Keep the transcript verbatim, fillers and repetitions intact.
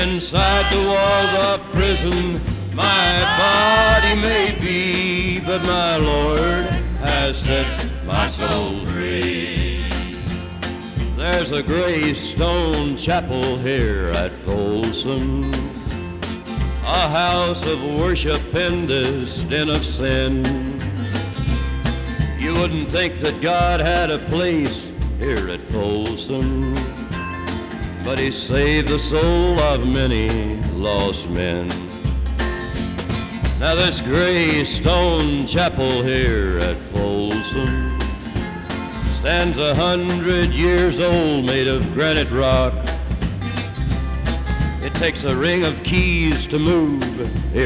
Inside the walls of prison my body may be, but my Lord has set my soul free. There's a gray stone chapel here at Folsom, a house of worship in this den of sin. You wouldn't think that God had a place here at Folsom, but he saved the soul of many lost men. Now this gray stone chapel here at Folsom stands a hundred years old, made of granite rock. It takes a ring of keys to move here